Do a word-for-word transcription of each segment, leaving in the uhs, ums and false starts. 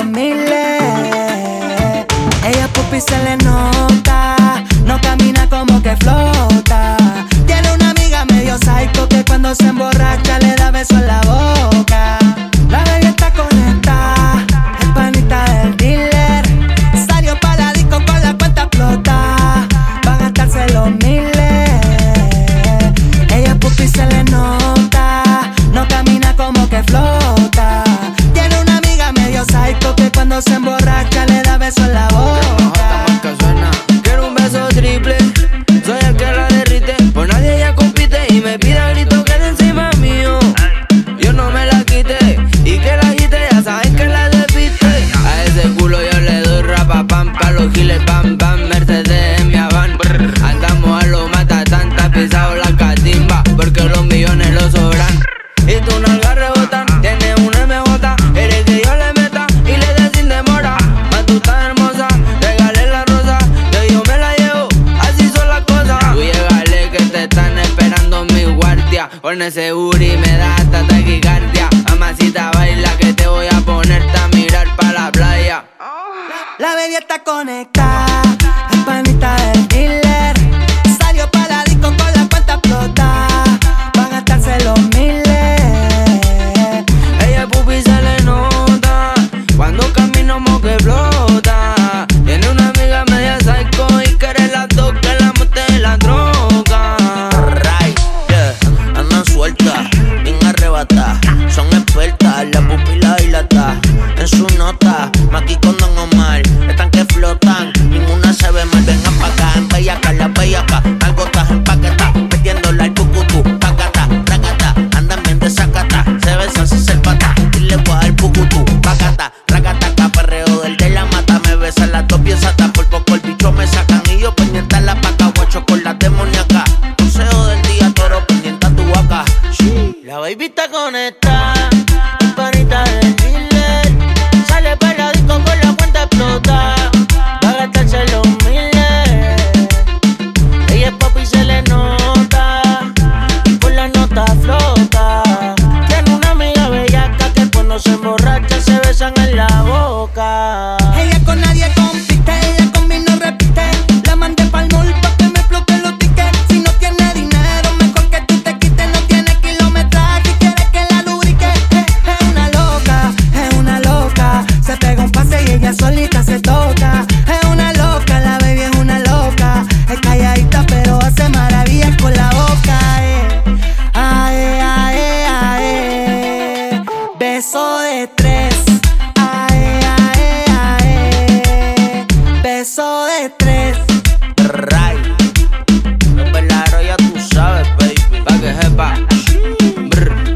los miles. Ella pupi se le nota, no camina como que flota. Tiene una amiga medio psycho que cuando se emborracha le da beso en la boca. La baby está conectada, es panita del dealer. Salió pa' la disco con la cuenta explotada, va a gastarse los miles. Ella pupi se le nota, no camina como que flota. Tiene una amiga medio psycho que cuando se emborracha le da beso en la boca. Quiero un beso triple, soy el que la derrite. Por nadie ella compite y me pide a grito que de encima mío yo no me la quite y que la agite, ya saben que la despiste. A ese culo yo le doy rapa pam, pa' los giles bam bam, Mercedes en mi Havan. Andamos a lo mata tanta, pisado la catimba, porque los millones lo sobran. Y tú no la rebotan, tienes un M J, eres que yo le meta y le dé sin demora. Más tú estás hermosa, regale la rosa, yo, yo me la llevo, así son las cosas. Tú llegale que te están esperando mi guardia, con ese booty me da hasta taquicardia. Mamacita baila que te voy a ponerte a mirar pa' la playa. La baby está conectada, es panita del dealer. Salió pa' la disco con la cuenta explotada, va a gastarse los miles. Ella pupi se le nota, cuando camina como que flota. Tiene una amiga media psycho y quiere las dos que la monte en la droga. Right, yeah, andan sueltas, bien arrebatadas. Son expertas, la pupila dilata. En su nota, Maki con Don Omar, están que flotan, ninguna se ve mal. Vengan pa' acá, en bellaca, la bellaca. Algo estás empaquetá, metiéndola al pucutú. Pacata, racata, andan bien de sacata. Se besan sin ser pata, y le voy a dar pucutú. Pacata, racata, caperreo del de la mata. Me besan las dos piezas, por poco el bicho me sacan. Y yo pendiente a la paca, guacho con la demoníaca. Consejo del día, toro pendiente a tu vaca. La baby está conectada, es panita del dealer. Sale pa' la disco con la cuenta explotada, va a gastarse los miles. Ella es papi y se le nota, y por la nota flota. Tiene una amiga bellaca que cuando se emborracha se besan en la boca. Ella con nadie compite, ella con mí no repite. La mandé pa'l mall pa' que me exploten los tickets. Si no tiene dinero, mejor que tú te quites. No tiene kilometraje y quiere que la lubrique. Eh, es una loca, es una loca. Se pega un pase y ella solita se toca. Es una loca, la baby es una loca. Es calladita pero hace maravillas con la boca. Eh. Ae, ae, ae. Beso de tres. Ae, ae, ae. Beso de tres. Ray, los verdaderos ya tú sabes, baby. Pa' que sepa. Brr.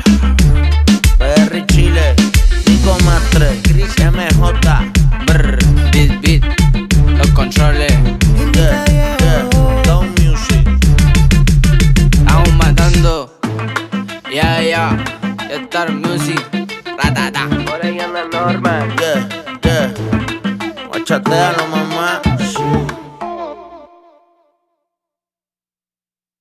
P R Chile, Nico Mastre, Chris M J. Brr. Beat, beat, los controles. Yeah, yeah, Down Music. Estamos matando. Ya, ya. Star Music. Ratata. Por ahí anda Norman. Yeah, yeah. Guachatealo, mamá.